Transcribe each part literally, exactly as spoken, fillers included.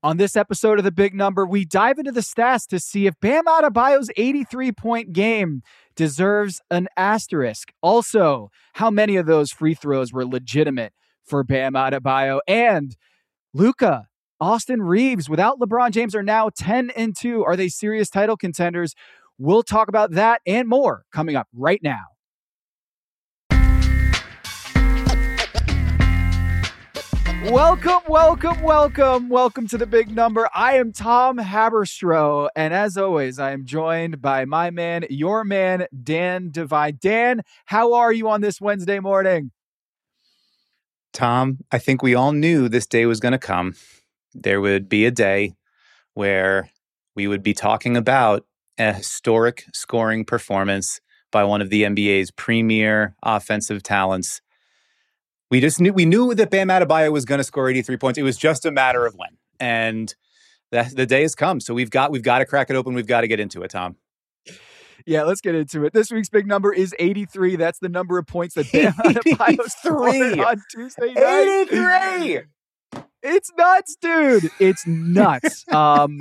On this episode of The Big Number, we dive into the stats to see if Bam Adebayo's eighty-three point game deserves an asterisk. Also, how many of those free throws were legitimate for Bam Adebayo. And Luka, Austin Reeves, without LeBron James, are now ten and two. Are they serious title contenders? We'll talk about that and more coming up right now. Welcome, welcome, welcome, welcome to The Big Number. I am Tom Haberstroh, and as always, I am joined by my man, your man, Dan Devine. Dan, how are you on this Wednesday morning? Tom, I think we all knew this day was going to come. There would be a day where we would be talking about a historic scoring performance by one of the N B A's premier offensive talents. We just knew we knew that Bam Adebayo was going to score eighty-three points. It was just a matter of when, and the, the day has come. So we've got we've got to crack it open. We've got to get into it, Tom. Yeah, let's get into it. This week's big number is eighty-three. That's the number of points that Bam Adebayo scored on Tuesday night. eighty-three. It's nuts, dude. It's nuts. um,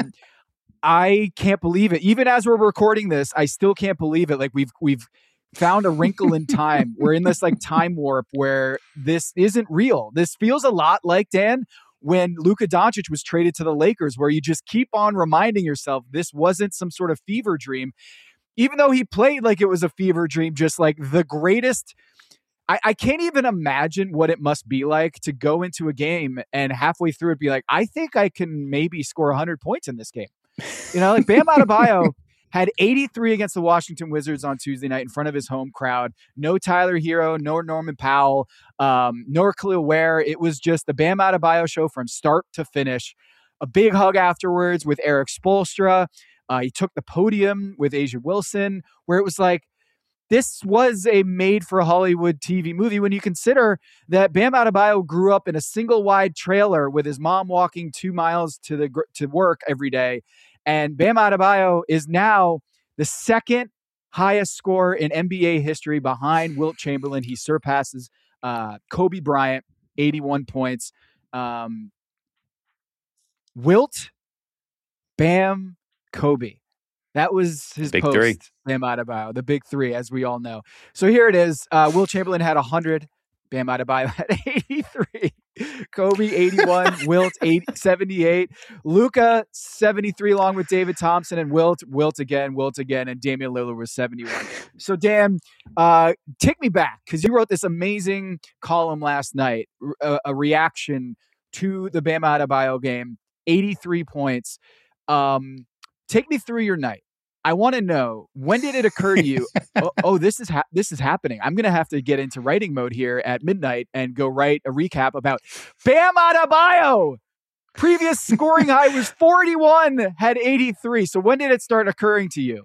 I can't believe it. Even as we're recording this, I still can't believe it. Like we've we've. found a wrinkle in time. We're in this like time warp where this isn't real. This feels a lot like, Dan, when Luka Doncic was traded to the Lakers, where you just keep on reminding yourself this wasn't some sort of fever dream, even though he played like it was a fever dream, just like the greatest. I, I can't even imagine what it must be like to go into a game and halfway through it be like, I think I can maybe score one hundred points in this game. You know, like Bam Adebayo had eighty-three against the Washington Wizards on Tuesday night in front of his home crowd. No Tyler Hero, no Norman Powell, um, nor Khalil Ware. It was just the Bam Adebayo show from start to finish. A big hug afterwards with Eric Spoelstra. Uh, he took the podium with Asia Wilson, where it was like, this was a made-for-Hollywood T V movie when you consider that Bam Adebayo grew up in a single-wide trailer with his mom walking two miles to the to work every day. And Bam Adebayo is now the second highest scorer in N B A history behind Wilt Chamberlain. He surpasses uh, Kobe Bryant, eighty-one points. Um, Wilt, Bam, Kobe. That was his big post, three. Bam Adebayo, the big three, as we all know. So here it is. Uh, Wilt Chamberlain had one hundred. Bam Adebayo had eighty-three. Kobe, eighty-one. Wilt, eighty, seventy-eight. Luka, seventy-three, along with David Thompson. And Wilt, Wilt again, Wilt again. And Damian Lillard was seventy-one. So, Dan, uh, take me back, because you wrote this amazing column last night, a, a reaction to the Bam Adebayo game, eighty-three points. Um, take me through your night. I want to know, when did it occur to you, oh, oh, this is ha- this is happening. I'm going to have to get into writing mode here at midnight and go write a recap about Bam Adebayo. Previous scoring high was forty-one, had eighty-three. So when did it start occurring to you?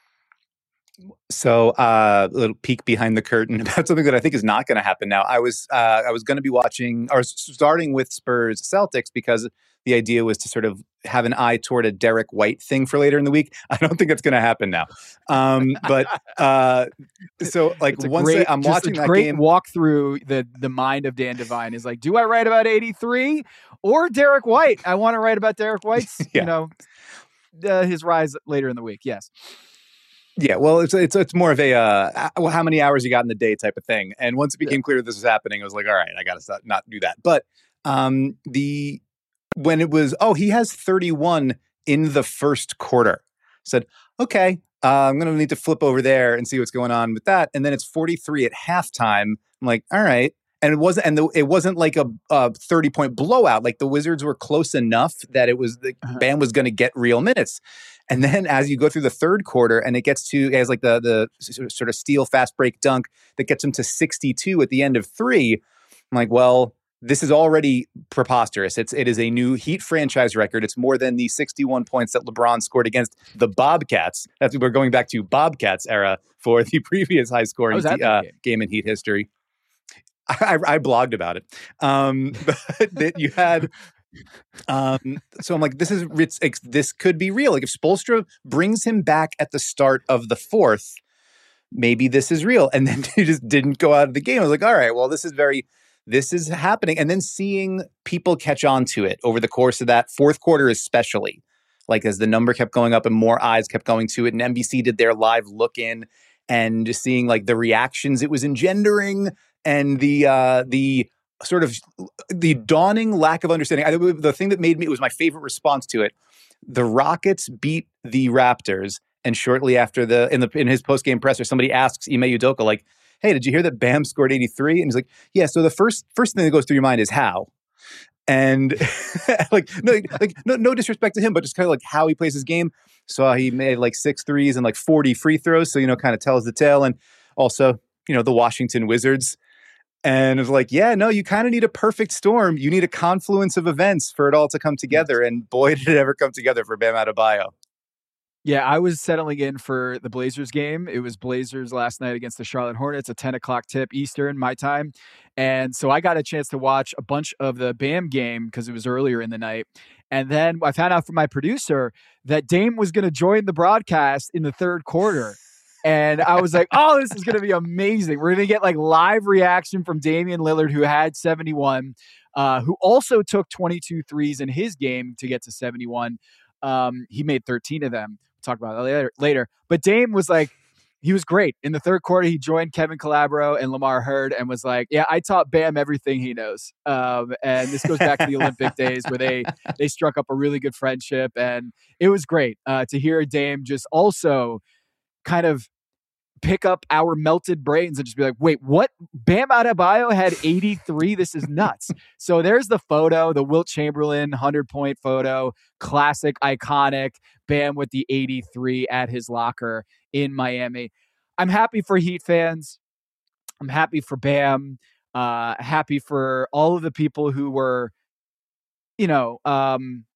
So uh, a little peek behind the curtain about something that I think is not going to happen now. I was uh, I was going to be watching, or starting with Spurs Celtics, because the idea was to sort of have an eye toward a Derek White thing for later in the week. I don't think that's going to happen now. Um, but uh, so like once great, I, I'm watching that great game, walk through the the mind of Dan Devine is like, do I write about eighty-three or Derek White? I want to write about Derek White's, yeah. you know, uh, his rise later in the week. Yes. Yeah, well, it's it's it's more of a uh, how many hours you got in the day type of thing. And once it became yeah. clear this was happening, I was like, all right, I got to not do that. But um, the when it was, oh, he has thirty-one in the first quarter. I said, okay, uh, I'm going to need to flip over there and see what's going on with that. And then it's forty-three at halftime. I'm like, all right. And it wasn't, and the, it wasn't like a, a thirty point blowout. Like the Wizards were close enough that it was the uh-huh. Bam was going to get real minutes. And then as you go through the third quarter, and it gets to, it has like the the sort of steal fast break dunk that gets him to sixty-two at the end of three. I'm like, well, this is already preposterous. It's it is a new Heat franchise record. It's more than the sixty-one points that LeBron scored against the Bobcats. That's we're going back to Bobcats era for the previous high scoring uh, game? game in Heat history. I, I blogged about it. Um, but that you had. Um, so I'm like, this is it's, it's, this could be real. Like if Spoelstra brings him back at the start of the fourth, maybe this is real. And then he just didn't go out of the game. I was like, all right, well, this is very this is happening. And then seeing people catch on to it over the course of that fourth quarter, especially, like as the number kept going up and more eyes kept going to it, and N B C did their live look in, and just seeing like the reactions it was engendering, and the uh, the sort of the dawning lack of understanding. I, the thing that made me, it was my favorite response to it. The Rockets beat the Raptors, and shortly after the in the in his post game presser, somebody asks Ime Udoka like, "Hey, did you hear that Bam scored eighty-three?" And he's like, "Yeah." So the first first thing that goes through your mind is how. And like no, like no, no disrespect to him, but just kind of like how he plays his game. So he made like six threes and like forty free throws. So, you know, kind of tells the tale. And also, you know, the Washington Wizards. And it was like, yeah, no, you kind of need a perfect storm. You need a confluence of events for it all to come together. And boy, did it ever come together for Bam Adebayo. Yeah, I was settling in for the Blazers game. It was Blazers last night against the Charlotte Hornets, a ten o'clock tip Eastern, my time. And so I got a chance to watch a bunch of the Bam game because it was earlier in the night. And then I found out from my producer that Dame was going to join the broadcast in the third quarter. And I was like, oh, this is going to be amazing. We're going to get like live reaction from Damian Lillard, who had seventy-one, uh, who also took twenty-two threes in his game to get to seventy-one. Um, he made thirteen of them. Talk about that later, later. But Dame was like, he was great. In the third quarter, he joined Kevin Calabro and Lamar Hurd and was like, yeah, I taught Bam everything he knows. Um, and this goes back to the Olympic days where they they struck up a really good friendship. And it was great uh, to hear Dame just also kind of pick up our melted brains and just be like, wait, what? Bam Adebayo had eighty-three? This is nuts. So there's the photo, the Wilt Chamberlain hundred-point photo, classic, iconic, Bam with the eighty-three at his locker in Miami. I'm happy for Heat fans. I'm happy for Bam. Uh, happy for all of the people who were, you know, um,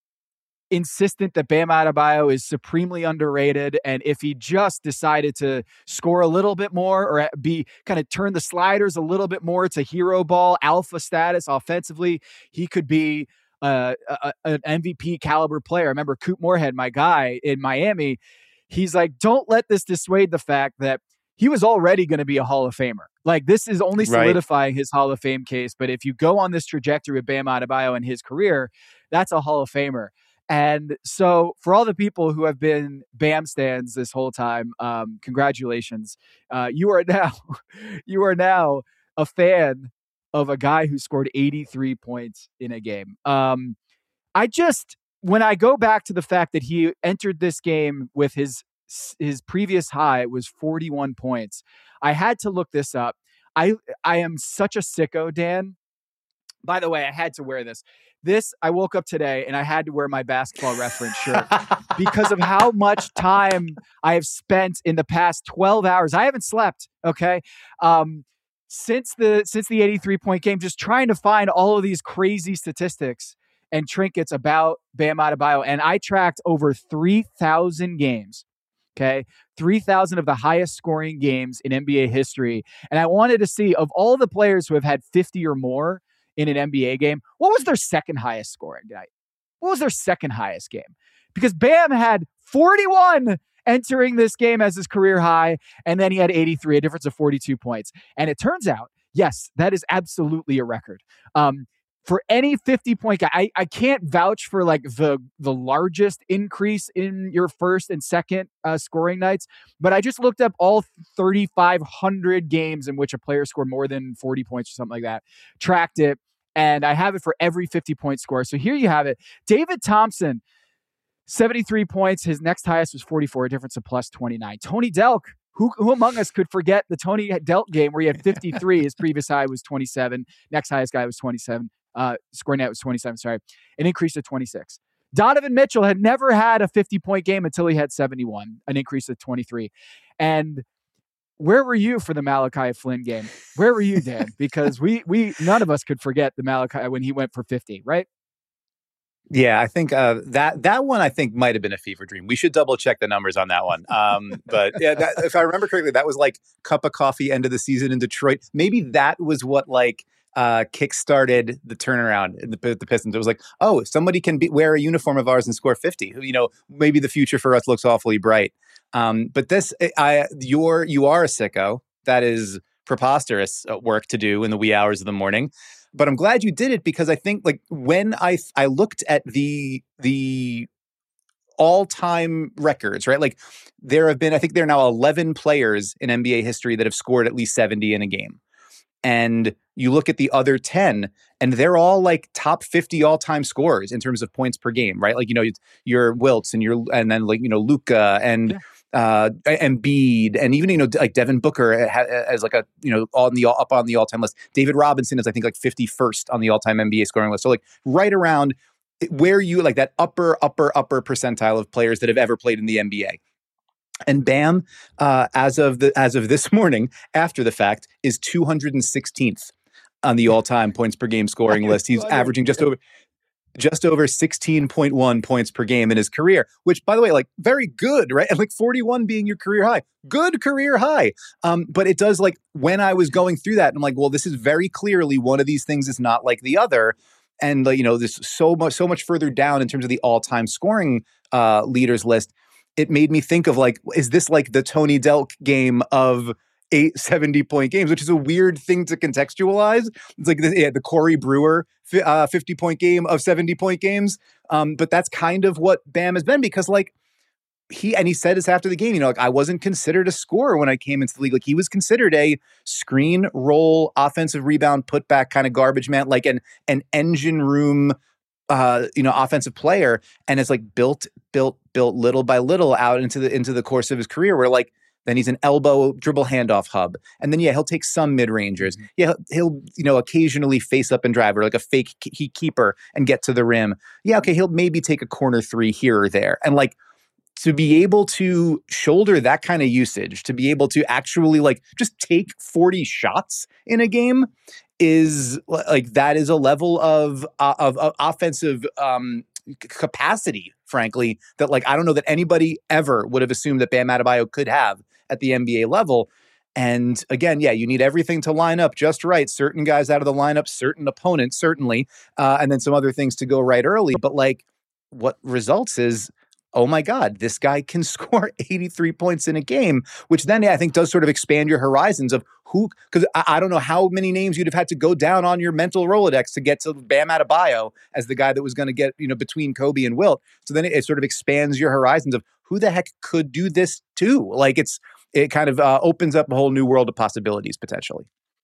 insistent that Bam Adebayo is supremely underrated. And if he just decided to score a little bit more or be kind of turn the sliders a little bit more to hero ball, alpha status offensively, he could be uh, a, an M V P caliber player. I remember Coop Moorhead, my guy in Miami, he's like, don't let this dissuade the fact that he was already going to be a Hall of Famer. Like, this is only solidifying right. his Hall of Fame case. But if you go on this trajectory with Bam Adebayo in his career, that's a Hall of Famer. And so for all the people who have been Bam stans this whole time, um, congratulations. Uh, you are now, you are now a fan of a guy who scored eighty-three points in a game. Um, I just, when I go back to the fact that he entered this game with his, his previous high was forty-one points. I had to look this up. I, I am such a sicko, Dan. By the way, I had to wear this. This, I woke up today and I had to wear my basketball reference shirt because of how much time I have spent in the past twelve hours. I haven't slept, okay? Um, since the since the eighty-three point game, just trying to find all of these crazy statistics and trinkets about Bam Adebayo. And I tracked over three thousand games, okay? three thousand of the highest scoring games in N B A history. And I wanted to see, of all the players who have had fifty or more in an N B A game, what was their second highest scoring night? What was their second highest game? Because Bam had forty-one entering this game as his career high, and then he had eighty-three, a difference of forty-two points. And it turns out, yes, that is absolutely a record. Um, for any fifty-point guy, I, I can't vouch for like the, the largest increase in your first and second uh, scoring nights, but I just looked up all thirty-five hundred games in which a player scored more than forty points or something like that, tracked it, and I have it for every fifty-point score. So here you have it. David Thompson, seventy-three points. His next highest was forty-four, a difference of plus twenty-nine. Tony Delk, who, who among us could forget the Tony Delk game where he had fifty-three? His previous high was twenty-seven. Next highest guy was twenty-seven. Uh, scoring net was twenty-seven, sorry. An increase to twenty-six. Donovan Mitchell had never had a fifty-point game until he had seventy-one, an increase of twenty-three. And where were you for the Malachi Flynn game? Where were you, Dan? Because we we none of us could forget the Malachi when he went for fifty, right? Yeah, I think uh, that that one I think might have been a fever dream. We should double check the numbers on that one. Um, but yeah, that, if I remember correctly, that was like cup of coffee end of the season in Detroit. Maybe that was what like uh, kickstarted the turnaround in the, the Pistons. It was like, oh, somebody can be, wear a uniform of ours and score fifty. You know, maybe the future for us looks awfully bright. Um, but this, I, you're you are a sicko. That is preposterous work to do in the wee hours of the morning. But I'm glad you did it, because I think like when I I looked at the the all-time records, right? Like there have been, I think there are now eleven players in N B A history that have scored at least seventy in a game. And you look at the other ten, and they're all like top fifty all-time scorers in terms of points per game, right? Like, you know, your Wilts and your, and then like, you know, Luka and yeah. uh, Embiid, and even, you know, like Devin Booker as like a, you know, on the, up on the all-time list. David Robinson is, I think, like fifty-first on the all-time N B A scoring list. So like right around where you like that upper, upper, upper percentile of players that have ever played in the N B A. And Bam, uh, as of the as of this morning, after the fact, is two hundred sixteenth on the all-time points per game scoring list. He's averaging just over just over sixteen point one points per game in his career, which, by the way, like very good, right? And like forty-one being your career high, good career high. Um, but it does, like, when I was going through that, I'm like, well, this is very clearly one of these things is not like the other. And like, you know, this so much so much further down in terms of the all-time scoring uh, leaders list. It made me think of like, is this like the Tony Delk game of eight seventy-point games, which is a weird thing to contextualize. It's like the, yeah, the Corey Brewer uh, fifty-point game of seventy-point games. Um, but that's kind of what Bam has been, because like he, and he said this after the game, you know, like I wasn't considered a scorer when I came into the league. Like he was considered a screen roll, offensive rebound, putback kind of garbage man, like an, an engine room Uh, you know, offensive player, and is like built, built, built little by little out into the into the course of his career. Where like then he's an elbow dribble handoff hub, and then yeah, he'll take some mid rangers. Mm-hmm. Yeah, he'll, he'll you know occasionally face up and drive, or like a fake key keeper and get to the rim. Yeah, okay, he'll maybe take a corner three here or there, and like to be able to shoulder that kind of usage, to be able to actually like just take forty shots in a game. Is like that is a level of uh, of, of offensive um, capacity, frankly, that like I don't know that anybody ever would have assumed that Bam Adebayo could have at the N B A level. And again, yeah, you need everything to line up just right. Certain guys out of the lineup, certain opponents, certainly, uh, and then some other things to go right early. But like, what results is, oh my God, this guy can score eighty-three points in a game, which then yeah, I think does sort of expand your horizons of who, because I, I don't know how many names you'd have had to go down on your mental Rolodex to get to Bam Adebayo as the guy that was going to get, you know, between Kobe and Wilt. So then it, it sort of expands your horizons of who the heck could do this too. Like it's, it kind of uh, opens up a whole new world of possibilities potentially.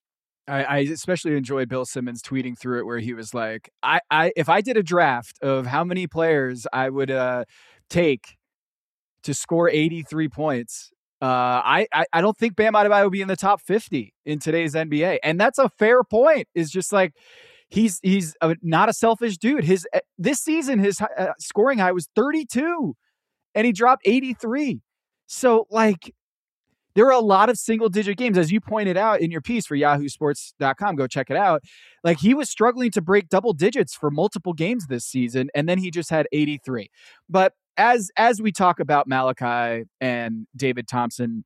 I, I especially enjoyed Bill Simmons tweeting through it where he was like, I, I if I did a draft of how many players I would uh, take to score eighty-three points, uh, I, I I don't think Bam Adebayo would be in the top fifty in today's N B A. And that's a fair point. Is just like, he's he's a, not a selfish dude. His this season, his uh, scoring high was thirty-two and he dropped eighty-three. So like, there are a lot of single digit games, as you pointed out in your piece for yahoo sports dot com. Go check it out. Like he was struggling to break double digits for multiple games this season, and then he just had eighty-three. But as as we talk about Malachi and David Thompson,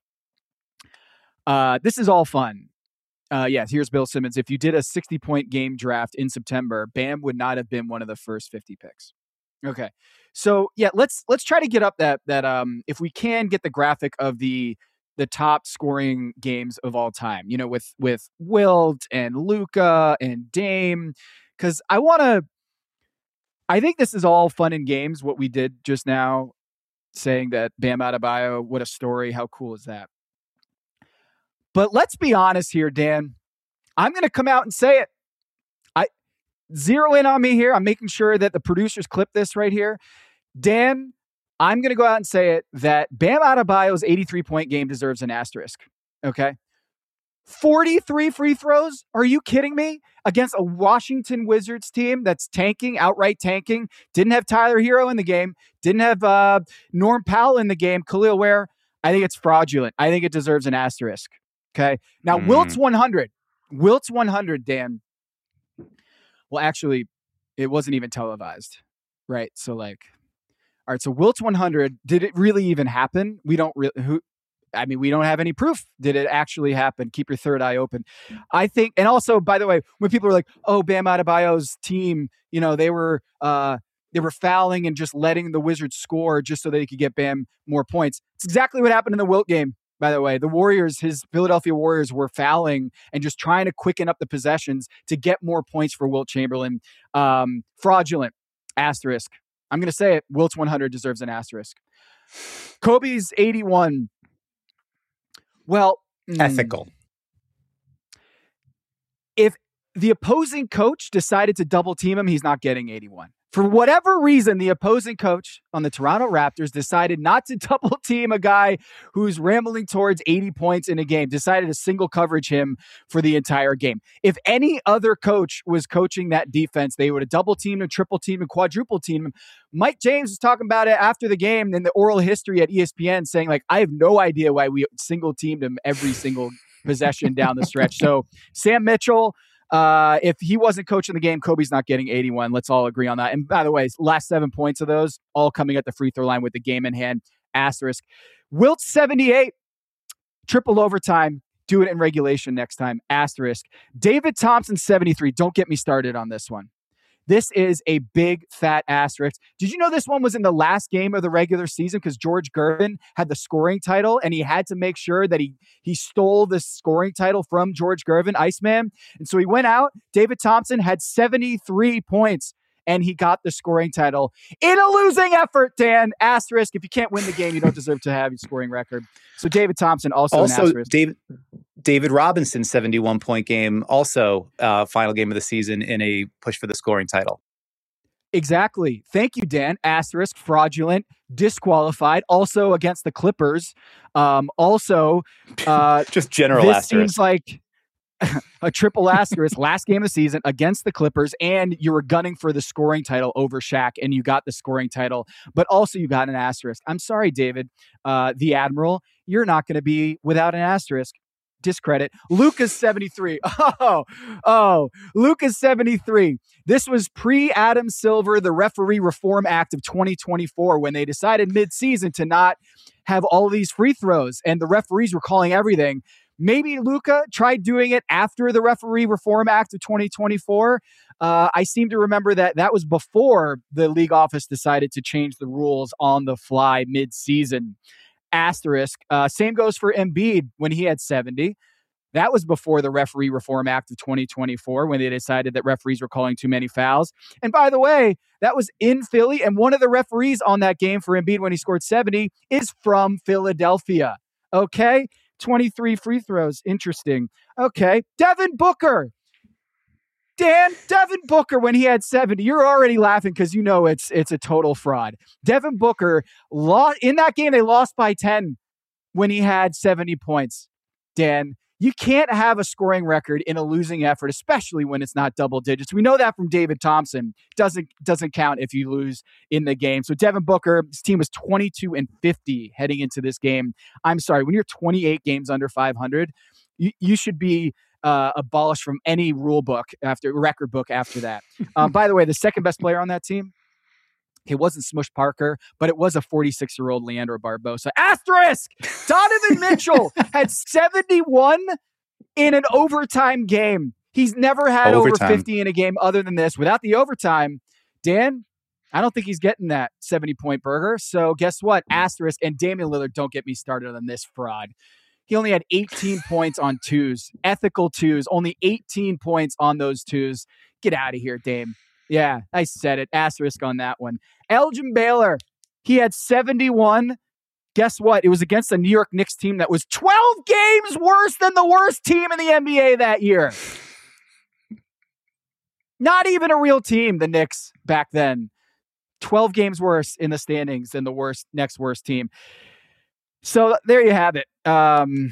uh, this is all fun. Uh, yes, here's Bill Simmons. If you did a sixty point game draft in September, Bam would not have been one of the first fifty picks. Okay, so yeah, let's let's try to get up that that um if we can get the graphic of the. the top scoring games of all time, you know, with, with Wilt and Luka and Dame. Cause I want to, I think this is all fun and games. What we did just now saying that Bam Adebayo, what a story. How cool is that? But let's be honest here, Dan, I'm going to come out and say it. I zero in on me here. I'm making sure that the producers clip this right here. Dan, I'm going to go out and say it, that Bam Adebayo's eighty-three point game deserves an asterisk. Okay. forty-three free throws. Are you kidding me? Against a Washington Wizards team that's tanking, outright tanking. Didn't have Tyler Hero in the game. Didn't have uh, Norm Powell in the game. Khalil Ware. I think it's fraudulent. I think it deserves an asterisk. Okay. Now, mm. Wilt's one hundred. Wilt's one hundred, Dan. Well, actually, it wasn't even televised. Right. So like, all right, so Wilt's one hundred, did it really even happen? We don't really, who, I mean, we don't have any proof. Did it actually happen? Keep your third eye open. I think, and also, by the way, when people are like, oh, Bam Adebayo's team, you know, they were, uh, they were fouling and just letting the Wizards score just so they could get Bam more points. It's exactly what happened in the Wilt game. by the way. The Warriors, his Philadelphia Warriors were fouling and just trying to quicken up the possessions to get more points for Wilt Chamberlain. Um, fraudulent, asterisk. I'm going to say it. Wilt's one hundred deserves an asterisk. Kobe's eighty-one. Well, ethical. Mm, if the opposing coach decided to double team him, he's not getting eighty-one. For whatever reason, the opposing coach on the Toronto Raptors decided not to double team a guy who's rambling towards eighty points in a game, decided to single coverage him for the entire game. If any other coach was coaching that defense, they would have double teamed him, triple teamed him, quadruple teamed him. Mike James was talking about it after the game in the oral history at E S P N, saying, like, I have no idea why we single teamed him every single possession down the stretch. So Sam Mitchell, Uh, if he wasn't coaching the game, Kobe's not getting eighty-one. Let's all agree on that. And by the way, last seven points of those, all coming at the free throw line with the game in hand. Asterisk. Wilt seventy-eight, triple overtime. Do it in regulation next time. Asterisk. David Thompson seventy-three. Don't get me started on this one. This is a big fat asterisk. Did you know this one was in the last game of the regular season because George Gervin had the scoring title and he had to make sure that he he stole the scoring title from George Gervin, Iceman. And so he went out. David Thompson had seventy-three points and he got the scoring title in a losing effort, Dan. Asterisk. If you can't win the game, you don't deserve to have your scoring record. So David Thompson also, also an asterisk. David David Robinson, seventy-one point game, also uh, final game of the season in a push for the scoring title. Exactly. Thank you, Dan. Asterisk, fraudulent, disqualified, also against the Clippers. Um, also, uh, just general this asterisk. Seems like a triple asterisk, last game of the season against the Clippers, and you were gunning for the scoring title over Shaq, and you got the scoring title, but also you got an asterisk. I'm sorry, David, uh, the Admiral, you're not going to be without an asterisk. Discredit. Lucas seventy-three. Oh, oh, Lucas seventy-three. This was pre-Adam Silver, the Referee Reform Act of twenty twenty-four, when they decided mid-season to not have all these free throws, and the referees were calling everything. Maybe Luka tried doing it after the Referee Reform Act of twenty twenty-four. Uh, I seem to remember that that was before the league office decided to change the rules on the fly mid-season. Asterisk. Uh, same goes for Embiid when he had seventy. That was before the Referee Reform Act of twenty twenty-four when they decided that referees were calling too many fouls. And by the way, that was in Philly, and one of the referees on that game for Embiid when he scored seventy is from Philadelphia. Okay? twenty-three free throws. Interesting. Okay. Devin Booker. Dan, Devin Booker, when he had seventy, you're already laughing because you know it's it's a total fraud. Devin Booker, lost, in that game, they lost by ten when he had seventy points. Dan, you can't have a scoring record in a losing effort, especially when it's not double digits. We know that from David Thompson. Doesn't doesn't count if you lose in the game. So Devin Booker, his team was twenty-two and fifty heading into this game. I'm sorry, when you're twenty-eight games under five hundred, you, you should be Uh, abolished from any rule book after record book after that. Um, by the way, the second best player on that team, it wasn't Smush Parker, but it was a forty-six-year-old Leandro Barbosa. Asterisk! Donovan Mitchell had seventy-one in an overtime game. He's never had overtime. Over fifty in a game other than this. Without the overtime, Dan, I don't think he's getting that seventy-point burger. So guess what? Asterisk. And Damian Lillard, don't get me started on this fraud. He only had eighteen points on twos, ethical twos, only eighteen points on those twos. Get out of here, Dame. Yeah, I said it. Asterisk on that one. Elgin Baylor, he had seventy-one. Guess what? It was against the New York Knicks team that was twelve games worse than the worst team in the N B A that year. Not even a real team, the Knicks back then. twelve games worse in the standings than the worst, next worst team. So there you have it. Um,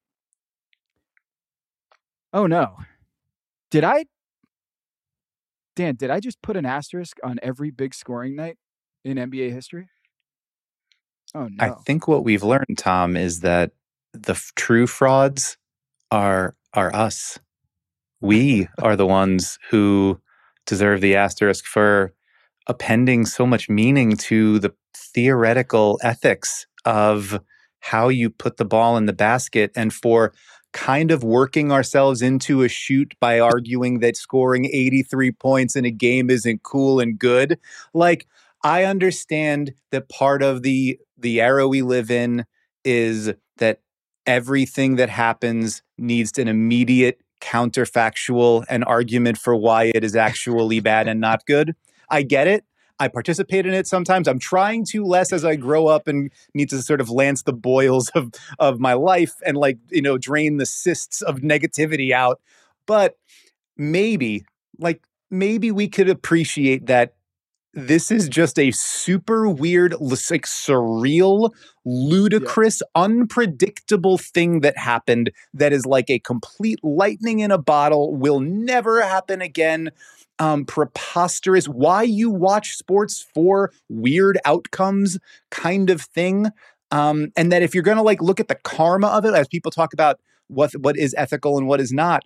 oh, no. Did I? Dan, did I just put an asterisk on every big scoring night in N B A history? Oh, no. I think what we've learned, Tom, is that the f- true frauds are are us. We are the ones who deserve the asterisk for appending so much meaning to the theoretical ethics of how you put the ball in the basket, and for kind of working ourselves into a shoot by arguing that scoring eighty-three points in a game isn't cool and good. Like, I understand that part of the the era we live in is that everything that happens needs an immediate counterfactual and argument for why it is actually bad and not good. I get it. I participate in it sometimes. I'm trying to less as I grow up and need to sort of lance the boils of, of my life and like, you know, drain the cysts of negativity out. But maybe, like, maybe we could appreciate that this is just a super weird, like surreal, ludicrous, yeah. unpredictable thing that happened that is like a complete lightning in a bottle, will never happen again. Um, preposterous. Why you watch sports for weird outcomes kind of thing. Um, and that if you're going to like look at the karma of it, as people talk about what what is ethical and what is not,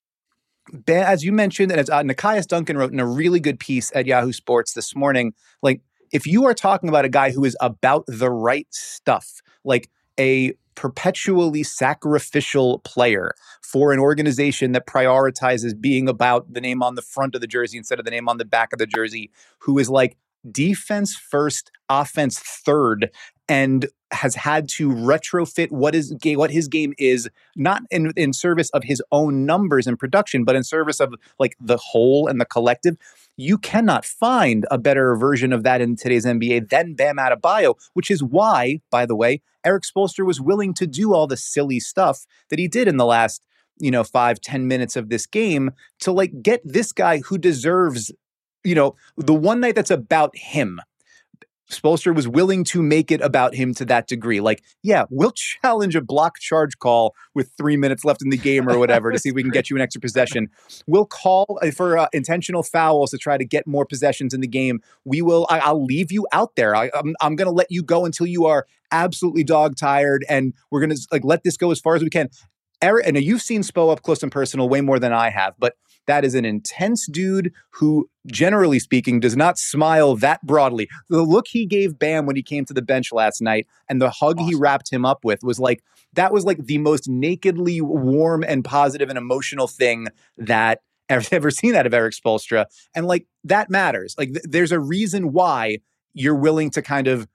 as you mentioned, and as uh, Nekias Duncan wrote in a really good piece at Yahoo Sports this morning, like if you are talking about a guy who is about the right stuff, like a perpetually sacrificial player for an organization that prioritizes being about the name on the front of the jersey instead of the name on the back of the jersey, who is like defense first, offense third, and has had to retrofit what is what his game is, not in, in service of his own numbers and production, but in service of like the whole and the collective. You cannot find a better version of that in today's N B A than Bam Adebayo, which is why, by the way, Erik Spoelstra was willing to do all the silly stuff that he did in the last, you know, five, ten minutes of this game to like get this guy who deserves, you know, the one night that's about him. Spoelstra was willing to make it about him to that degree. Like, yeah, we'll challenge a block charge call with three minutes left in the game or whatever to see if we can get you an extra possession. We'll call for uh, intentional fouls to try to get more possessions in the game. We will, I, I'll leave you out there. I, I'm, I'm going to let you go until you are absolutely dog tired. And we're going to like let this go as far as we can. Erik, and you've seen Spo up close and personal way more than I have, but that is an intense dude who, generally speaking, does not smile that broadly. The look he gave Bam when he came to the bench last night and the hug awesome. he wrapped him up with was like, that was like the most nakedly warm and positive and emotional thing that I've ever seen out of Erik Spoelstra. And like, that matters. Like, th- there's a reason why you're willing to kind of,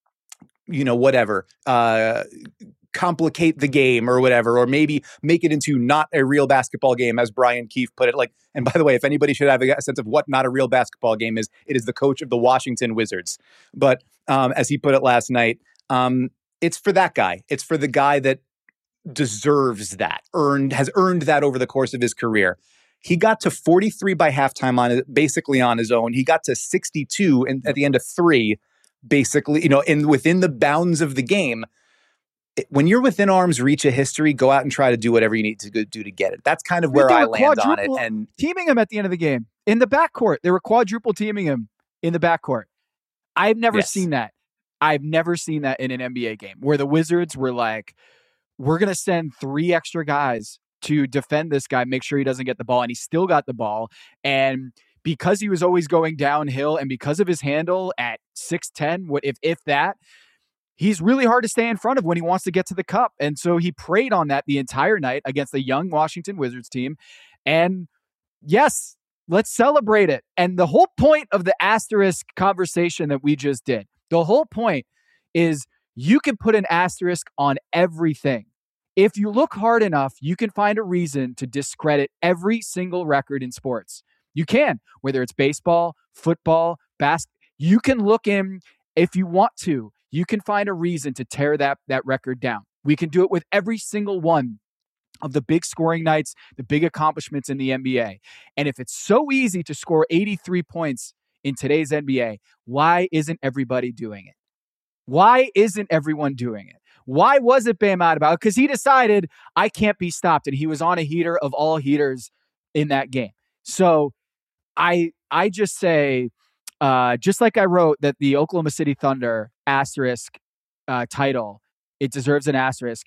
you know, whatever, uh, complicate the game or whatever, or maybe make it into not a real basketball game, as Brian Keefe put it. Like, and by the way, if anybody should have a sense of what not a real basketball game is, it is the coach of the Washington Wizards. But um, as he put it last night, um, it's for that guy. It's for the guy that deserves that, earned, has earned that over the course of his career. He got to forty-three by halftime on it, basically on his own. He got to sixty-two in, at the end of three, basically, you know, in within the bounds of the game. When you're within arm's reach of history, go out and try to do whatever you need to do to get it. That's kind of where I land on it. And teaming him at the end of the game in the backcourt, they were quadruple teaming him in the backcourt. I've never yes. seen that. I've never seen that in an N B A game where the Wizards were like, we're going to send three extra guys to defend this guy, make sure he doesn't get the ball. And he still got the ball. And because he was always going downhill and because of his handle at six ten, what if, if that, he's really hard to stay in front of when he wants to get to the cup. And so he preyed on that the entire night against the young Washington Wizards team. And yes, let's celebrate it. And the whole point of the asterisk conversation that we just did, the whole point is you can put an asterisk on everything. If you look hard enough, you can find a reason to discredit every single record in sports. You can, whether it's baseball, football, basketball. You can look in if you want to. You can find a reason to tear that, that record down. We can do it with every single one of the big scoring nights, the big accomplishments in the N B A. And if it's so easy to score eighty-three points in today's N B A, why isn't everybody doing it? Why isn't everyone doing it? Why was it Bam Adebayo? Because he decided I can't be stopped, and he was on a heater of all heaters in that game. So I I just say, uh, just like I wrote that the Oklahoma City Thunder asterisk uh, title, it deserves an asterisk.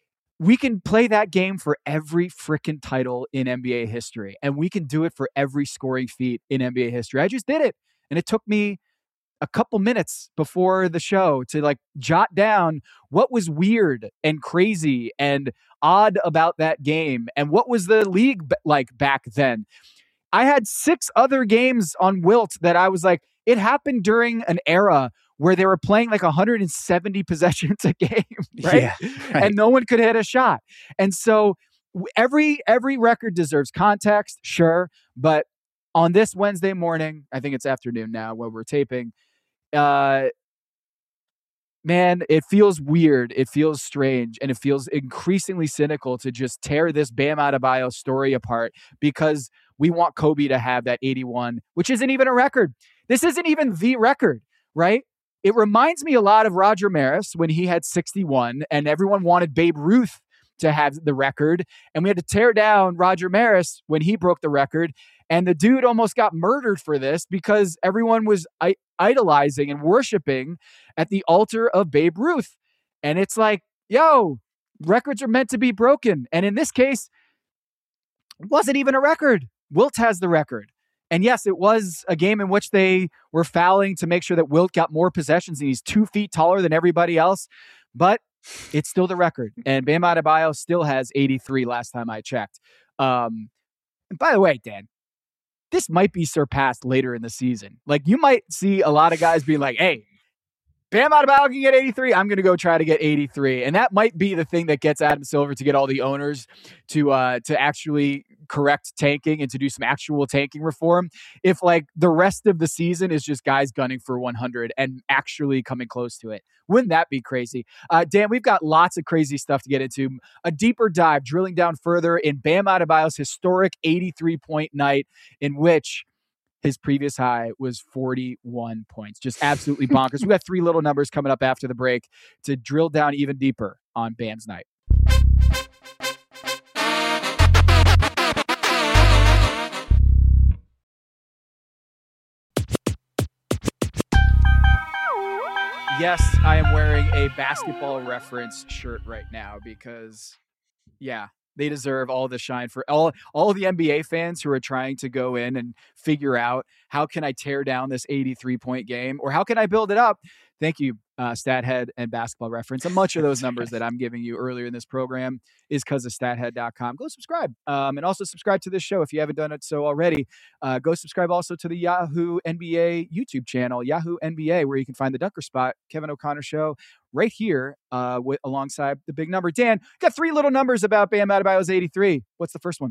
We can play that game for every freaking title in N B A history, and we can do it for every scoring feat in N B A history. I just did it, and it took me a couple minutes before the show to like jot down what was weird and crazy and odd about that game, and what was the league b- like back then. I had six other games on Wilt that I was like, it happened during an era where they were playing like one hundred seventy possessions a game, right? Yeah, right. And no one could hit a shot. And so every every record deserves context, sure, but on this Wednesday morning, I think it's afternoon now when we're taping, uh, man, it feels weird. It feels strange. And it feels increasingly cynical to just tear this Bam Adebayo story apart because we want Kobe to have that eighty-one, which isn't even a record. This isn't even the record, right? It reminds me a lot of Roger Maris when he had sixty-one and everyone wanted Babe Ruth to have the record. And we had to tear down Roger Maris when he broke the record. And the dude almost got murdered for this because everyone was I- idolizing and worshiping at the altar of Babe Ruth. And it's like, yo, records are meant to be broken. And in this case, it wasn't even a record. Wilt has the record. And yes, it was a game in which they were fouling to make sure that Wilt got more possessions and he's two feet taller than everybody else. But it's still the record. And Bam Adebayo still has eighty-three last time I checked. Um, and by the way, Dan, this might be surpassed later in the season. Like you might see a lot of guys being like, hey, Bam Adebayo can get eighty-three. I'm going to go try to get eighty-three. And that might be the thing that gets Adam Silver to get all the owners to uh, to actually correct tanking and to do some actual tanking reform. If like the rest of the season is just guys gunning for one hundred and actually coming close to it. Wouldn't that be crazy? Uh, Dan, we've got lots of crazy stuff to get into. A deeper dive, drilling down further in Bam Adebayo's historic eighty-three point night in which his previous high was forty-one points. Just absolutely bonkers. We got three little numbers coming up after the break to drill down even deeper on Bam's night. Yes, I am wearing a basketball reference shirt right now because, yeah, they deserve all the shine for all all the N B A fans who are trying to go in and figure out how can I tear down this eighty-three point game or how can I build it up. Thank you, uh, StatHead and Basketball Reference. And much of those numbers that I'm giving you earlier in this program is because of stathead dot com. Go subscribe. Um, and also subscribe to this show if you haven't done it so already. Uh, go subscribe also to the Yahoo N B A YouTube channel, Yahoo N B A, where you can find the Dunker Spot, Kevin O'Connor Show, right here uh, with, alongside the big number. Dan, got three little numbers about Bam Adebayo's eighty-three. What's the first one?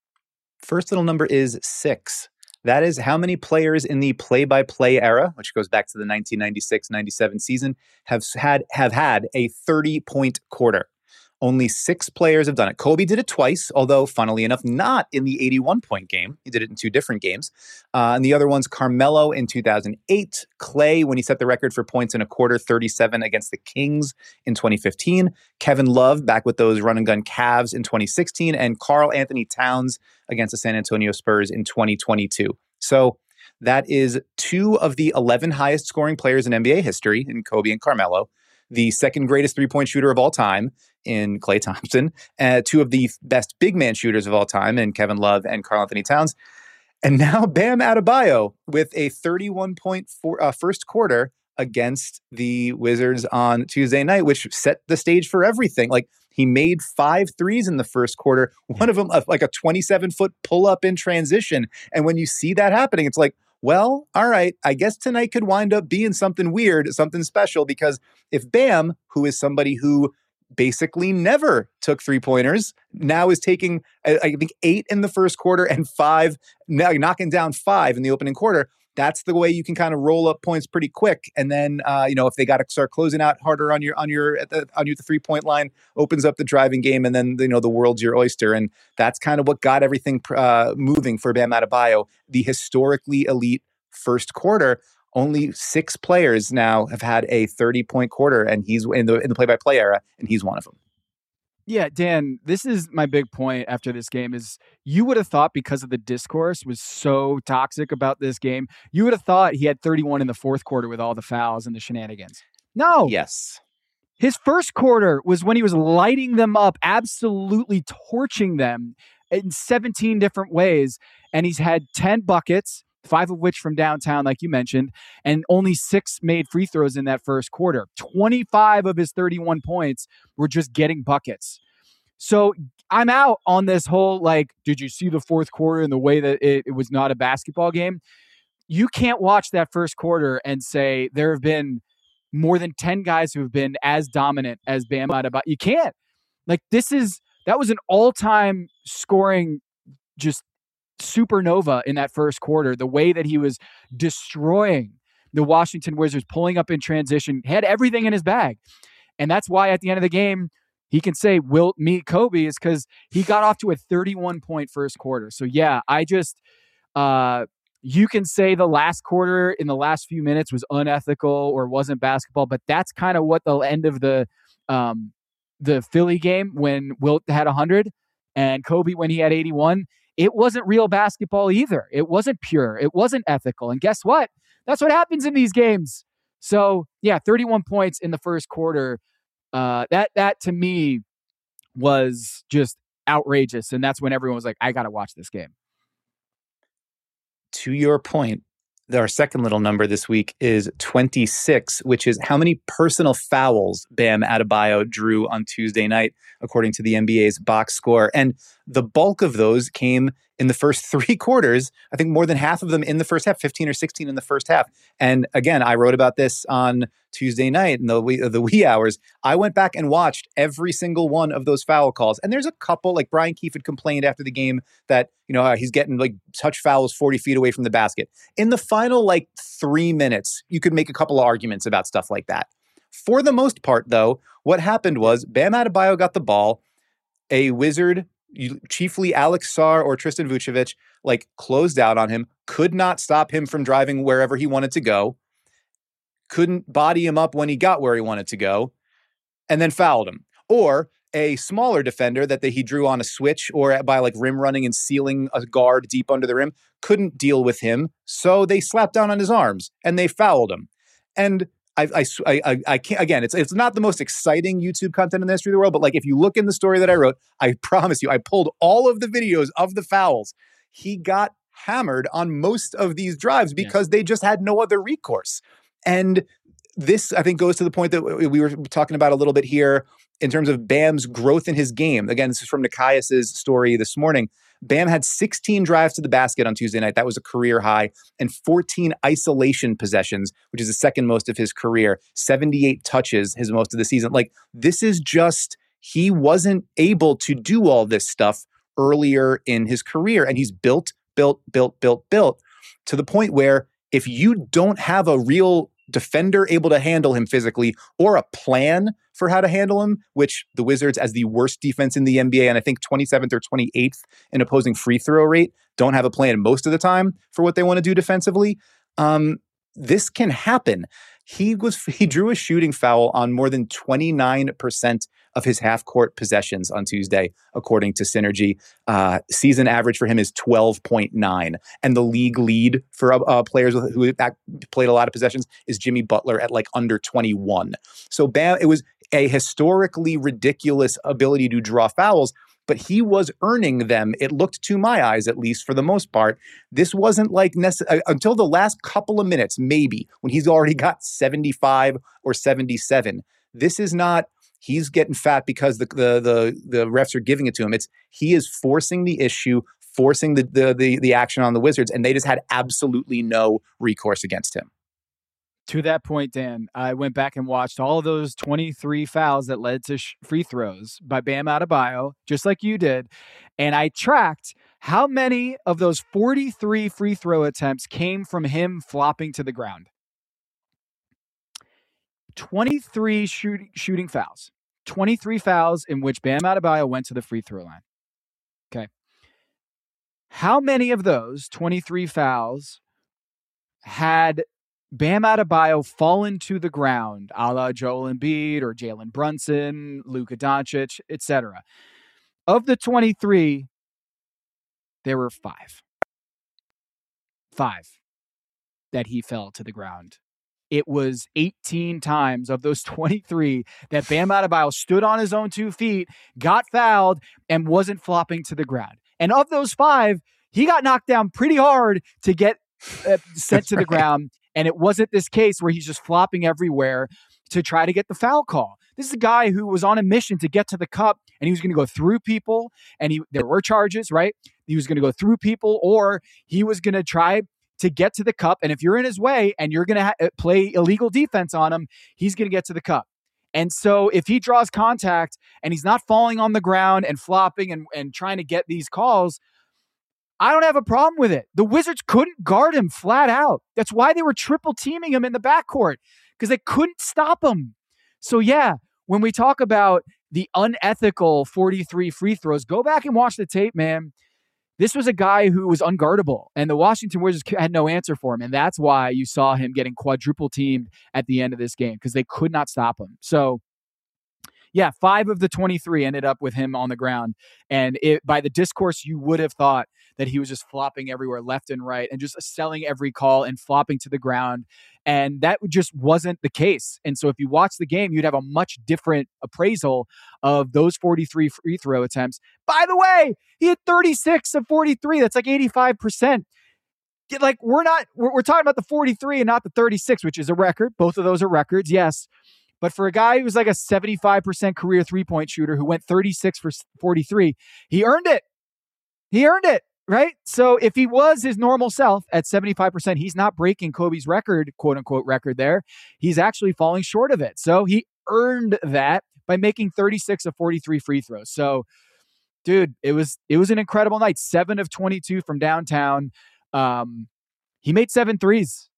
First little number is six. That is how many players in the play-by-play era, which goes back to the nineteen ninety-six ninety-seven season, have had have had a thirty-point quarter. Only six players have done it. Kobe did it twice, although, funnily enough, not in the eighty-one point game. He did it in two different games. Uh, and the other one's Carmelo in two thousand eight, Clay when he set the record for points in a quarter, thirty-seven against the Kings in twenty fifteen, Kevin Love back with those run-and-gun Cavs in twenty sixteen, and Karl Anthony Towns against the San Antonio Spurs in twenty twenty-two. So that is two of the eleven highest scoring players in N B A history in Kobe and Carmelo, the second greatest three-point shooter of all time in Klay Thompson, uh, two of the best big man shooters of all time in Kevin Love and Karl Anthony Towns, and now Bam Adebayo with a thirty-one point four uh, first quarter against the Wizards on Tuesday night, which set the stage for everything. Like he made five threes in the first quarter, one of them uh, like a twenty-seven foot pull up in transition. And when you see that happening, it's like, well, all right, I guess tonight could wind up being something weird, something special, because if Bam, who is somebody who basically never took three-pointers, now is taking, I think, eight in the first quarter and five, now knocking down five in the opening quarter, that's the way you can kind of roll up points pretty quick. And then, uh, you know, if they got to start closing out harder on your on your at the, on your the three point line, opens up the driving game, and then you know the world's your oyster. And that's kind of what got everything uh, moving for Bam Adebayo. The historically elite first quarter. Only six players now have had a thirty point quarter, and he's in the in the play by play era, and he's one of them. Yeah, Dan, this is my big point after this game is you would have thought because of the discourse was so toxic about this game, you would have thought he had thirty-one in the fourth quarter with all the fouls and the shenanigans. No. Yes. His first quarter was when he was lighting them up, absolutely torching them in seventeen different ways. And he's had ten buckets, five of which from downtown, like you mentioned, and only six made free throws in that first quarter. twenty-five of his thirty-one points were just getting buckets. So I'm out on this whole, like, did you see the fourth quarter and the way that it, it was not a basketball game? you can't watch that first quarter and say there have been more than ten guys who have been as dominant as Bam Adebayo. You can't. Like, this is, that was an all-time scoring just supernova in that first quarter. The way that he was destroying the Washington Wizards, pulling up in transition, had everything in his bag. And that's why at the end of the game, he can say, Wilt meet Kobe, is because he got off to a thirty-one point first quarter. So yeah, I just, uh, you can say the last quarter in the last few minutes was unethical or wasn't basketball, but that's kind of what the end of the um, the Philly game, when Wilt had one hundred and Kobe when he had eighty-one, it wasn't real basketball either. It wasn't pure. It wasn't ethical. And guess what? That's what happens in these games. So yeah, thirty-one points in the first quarter. Uh, that that to me was just outrageous, and that's when everyone was like, "I got to watch this game." To your point, our second little number this week is twenty-six, which is how many personal fouls Bam Adebayo drew on Tuesday night, according to the N B A's box score. And the bulk of those came in the first three quarters. I think more than half of them in the first half, fifteen or sixteen in the first half. And again, I wrote about this on Tuesday night in the wee, the wee hours. I went back and watched every single one of those foul calls. And there's a couple, like Brian Keefe had complained after the game that, you know, uh, he's getting like touch fouls forty feet away from the basket. In the final like three minutes, you could make a couple of arguments about stuff like that. For the most part, though, what happened was Bam Adebayo got the ball. A Wizard, chiefly Alex Sarr or Tristan Vucevic, like closed out on him, could not stop him from driving wherever he wanted to go, couldn't body him up when he got where he wanted to go, and then fouled him. Or a smaller defender that they, he drew on a switch or by like rim running and sealing a guard deep under the rim, couldn't deal with him, so they slapped down on his arms and they fouled him. And I, I, I, I can't, again, it's it's not the most exciting YouTube content in the history of the world, but like if you look in the story that I wrote, I promise you, I pulled all of the videos of the fouls. He got hammered on most of these drives because yeah. they just had no other recourse. And this, I think, goes to the point that we were talking about a little bit here in terms of Bam's growth in his game. Again, this is from Nikias's story this morning. Bam had sixteen drives to the basket on Tuesday night. That was a career high. And fourteen isolation possessions, which is the second most of his career. seventy-eight touches, his most of the season. Like, this is just, he wasn't able to do all this stuff earlier in his career. And he's built, built, built, built, built to the point where if you don't have a real defender able to handle him physically or a plan for how to handle him, which the Wizards, as the worst defense in the N B A, and I think twenty-seventh or twenty-eighth in opposing free throw rate, don't have a plan most of the time for what they want to do defensively. Um, this can happen. He was he drew a shooting foul on more than twenty-nine percent of his half-court possessions on Tuesday, according to Synergy. Uh, season average for him is twelve point nine. And the league lead for uh, players who played a lot of possessions is Jimmy Butler at like under twenty-one. So Bam, it was a historically ridiculous ability to draw fouls, but he was earning them. It looked, to my eyes, at least for the most part. This wasn't like necessary until the last couple of minutes, maybe, when he's already got seventy-five or seventy-seven. This is not, he's getting fat because the, the, the, the refs are giving it to him. It's, he is forcing the issue, forcing the, the, the, the action on the Wizards, and they just had absolutely no recourse against him. To that point, Dan, I went back and watched all of those twenty-three fouls that led to sh- free throws by Bam Adebayo, just like you did. And I tracked how many of those forty-three free throw attempts came from him flopping to the ground. twenty-three shoot- shooting fouls. twenty-three fouls in which Bam Adebayo went to the free throw line. Okay. How many of those twenty-three fouls had Bam Adebayo fallen to the ground, a la Joel Embiid or Jalen Brunson, Luka Doncic, et cetera? Of the twenty-three, there were five. Five that he fell to the ground. It was eighteen times of those twenty-three that Bam Adebayo stood on his own two feet, got fouled, and wasn't flopping to the ground. And of those five, he got knocked down pretty hard to get uh, sent to the right. ground. And it wasn't this case where he's just flopping everywhere to try to get the foul call. This is a guy who was on a mission to get to the cup, and he was going to go through people, and he there were charges, right? He was going to go through people, or he was going to try to get to the cup. And if you're in his way and you're going to ha- play illegal defense on him, he's going to get to the cup. And so if he draws contact and he's not falling on the ground and flopping and, and trying to get these calls, I don't have a problem with it. The Wizards couldn't guard him flat out. That's why they were triple teaming him in the backcourt, because they couldn't stop him. So yeah, when we talk about the unethical forty-three free throws, go back and watch the tape, man. This was a guy who was unguardable, and the Washington Wizards had no answer for him. And that's why you saw him getting quadruple teamed at the end of this game, because they could not stop him. So yeah, five of the twenty-three ended up with him on the ground. And it, by the discourse, you would have thought that he was just flopping everywhere left and right and just selling every call and flopping to the ground. And that just wasn't the case. And so if you watch the game, you'd have a much different appraisal of those forty-three free throw attempts. By the way, he had thirty-six of forty-three. That's like eighty-five percent. Like, we're not, we're, we're talking about the forty-three and not the thirty-six, which is a record. Both of those are records, yes. But for a guy who's like a seventy-five percent career three-point shooter who went thirty-six for forty-three, he earned it. He earned it, right? So if he was his normal self at seventy-five percent, he's not breaking Kobe's record, quote unquote record there. He's actually falling short of it. So he earned that by making thirty-six of forty-three free throws. So, dude, it was it was an incredible night. seven of twenty-two from downtown. Um, he made seven threes.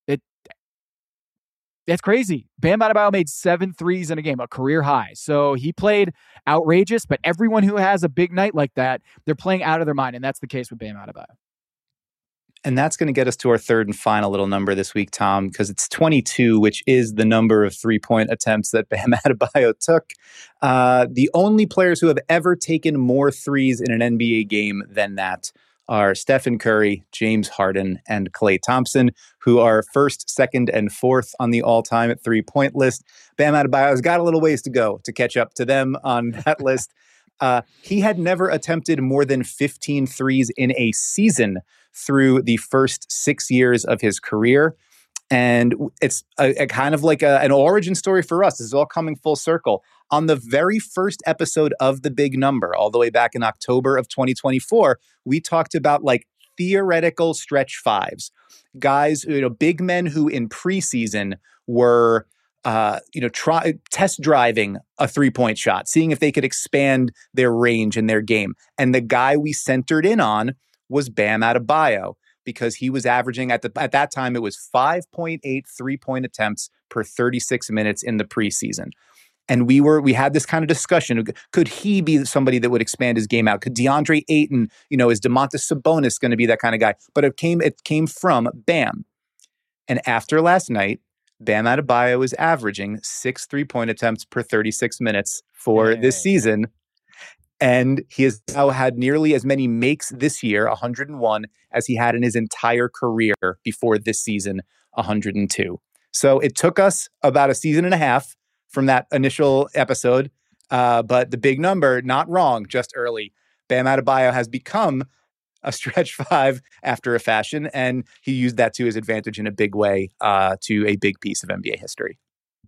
That's crazy. Bam Adebayo made seven threes in a game, a career high. So he played outrageous, but everyone who has a big night like that, they're playing out of their mind, and that's the case with Bam Adebayo. And that's going to get us to our third and final little number this week, Tom, because it's twenty-two, which is the number of three-point attempts that Bam Adebayo took. Uh, the only players who have ever taken more threes in an N B A game than that are Stephen Curry, James Harden, and Klay Thompson, who are first, second, and fourth on the all-time at three-point list. Bam Adebayo's got a little ways to go to catch up to them on that list. Uh, he had never attempted more than fifteen threes in a season through the first six years of his career. And it's a, a kind of like a, an origin story for us. This is all coming full circle. On the very first episode of The Big Number, all the way back in October of twenty twenty-four, we talked about like theoretical stretch fives, guys, you know, big men who in preseason were, uh, you know, try test driving a three point shot, seeing if they could expand their range in their game. And the guy we centered in on was Bam Adebayo, because he was averaging at the at that time, it was five point eight three-point attempts per thirty-six minutes in the preseason. And we were we had this kind of discussion. Could he be somebody that would expand his game out? Could DeAndre Ayton, you know, is Domantas Sabonis going to be that kind of guy? But it came it came from Bam. And after last night, Bam Adebayo is averaging six three-point attempts per thirty-six minutes for hey. this season. And he has now had nearly as many makes this year, one hundred one, as he had in his entire career before this season, one hundred two. So it took us about a season and a half from that initial episode. Uh, but the big number, not wrong, just early. Bam Adebayo has become a stretch five after a fashion, and he used that to his advantage in a big way uh, to a big piece of N B A history.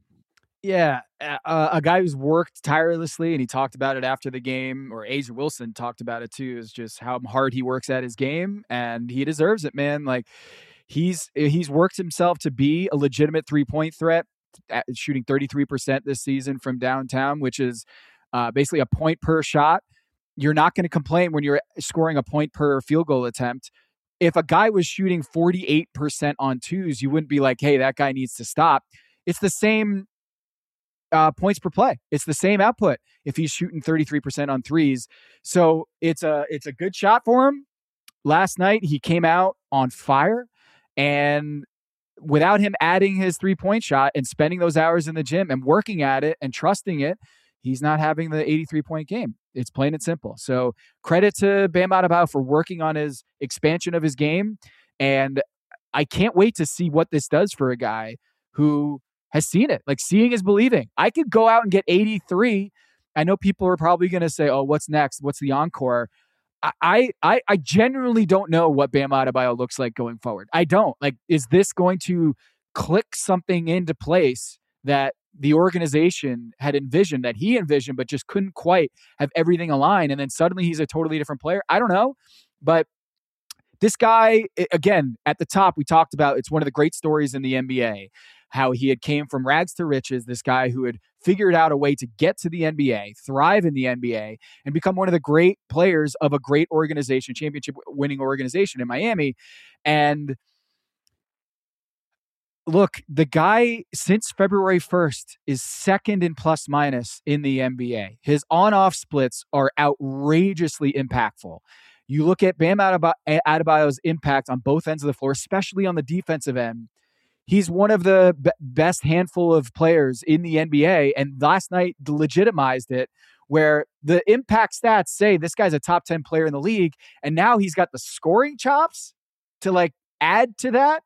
Yeah, uh, a guy who's worked tirelessly, and he talked about it after the game, or A'ja Wilson talked about it too, is just how hard he works at his game, and he deserves it, man. Like, he's he's worked himself to be a legitimate three-point threat, shooting thirty-three percent this season from downtown, which is uh, basically a point per shot. You're not going to complain when you're scoring a point per field goal attempt. If a guy was shooting forty-eight percent on twos, you wouldn't be like, hey, that guy needs to stop. It's the same uh, points per play. It's the same output if he's shooting thirty-three percent on threes. So it's a, it's a good shot for him. Last night, he came out on fire, and without him adding his three-point shot and spending those hours in the gym and working at it and trusting it, he's not having the eighty-three point game. It's plain and simple. So credit to Bam Adebayo for working on his expansion of his game. And I can't wait to see what this does for a guy who has seen it. Like, seeing is believing. I could go out and get eighty-three. I know people are probably going to say, oh, what's next? What's the encore? I, I I genuinely don't know what Bam Adebayo looks like going forward. I don't. Like, is this going to click something into place that the organization had envisioned, that he envisioned, but just couldn't quite have everything aligned, and then suddenly he's a totally different player? I don't know. But This guy, again, at the top, we talked about, it's one of the great stories in the N B A, how he had came from rags to riches, this guy who had figured out a way to get to the N B A, thrive in the N B A, and become one of the great players of a great organization, championship winning organization in Miami. And look, the guy since February first is second in plus minus in the N B A. His on-off splits are outrageously impactful. You look at Bam Adebayo's impact on both ends of the floor, especially on the defensive end. He's one of the b- best handful of players in the N B A, and last night legitimized it, where the impact stats say this guy's a top ten player in the league, and now he's got the scoring chops to like add to that.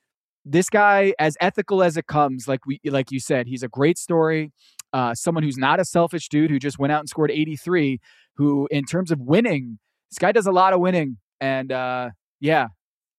This guy, as ethical as it comes, like we, like you said, he's a great story. Uh, someone who's not a selfish dude who just went out and scored eighty-three. Who, in terms of winning, this guy does a lot of winning, and uh, yeah,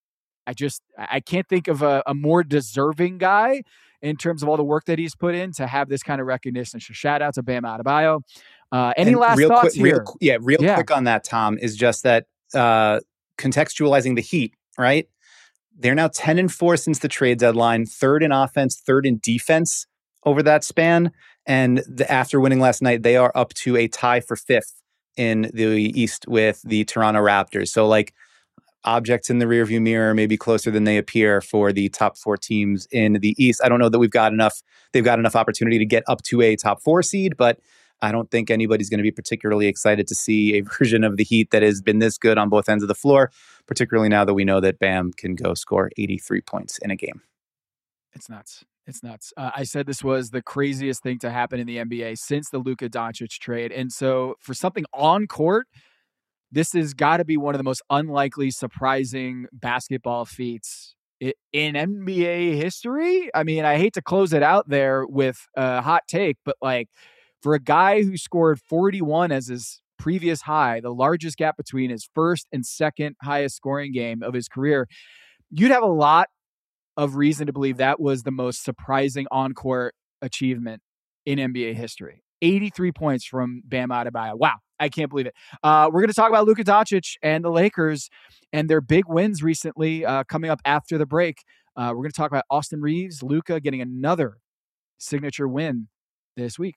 I just I can't think of a, a more deserving guy in terms of all the work that he's put in to have this kind of recognition. So shout out to Bam Adebayo. Uh, any and last real thoughts quick, here? Real, yeah, real yeah. quick on that, Tom, is just that uh, contextualizing the Heat, right? They're now ten and four since the trade deadline, third in offense, third in defense over that span. And the, after winning last night, they are up to a tie for fifth in the East with the Toronto Raptors. So like objects in the rearview mirror, maybe closer than they appear for the top four teams in the East. I don't know that we've got enough, they've got enough opportunity to get up to a top four seed, but I don't think anybody's going to be particularly excited to see a version of the Heat that has been this good on both ends of the floor, particularly now that we know that Bam can go score eighty-three points in a game. It's nuts. It's nuts. Uh, I said this was the craziest thing to happen in the N B A since the Luka Doncic trade. And so for something on court, this has got to be one of the most unlikely, surprising basketball feats in N B A history. I mean, I hate to close it out there with a hot take, but like for a guy who scored forty-one as his previous high, the largest gap between his first and second highest scoring game of his career, you'd have a lot of reason to believe that was the most surprising on-court achievement in N B A history. eighty-three points from Bam Adebayo. Wow. I can't believe it. Uh, we're going to talk about Luka Doncic and the Lakers and their big wins recently uh, coming up after the break. Uh, we're going to talk about Austin Reeves, Luka getting another signature win this week.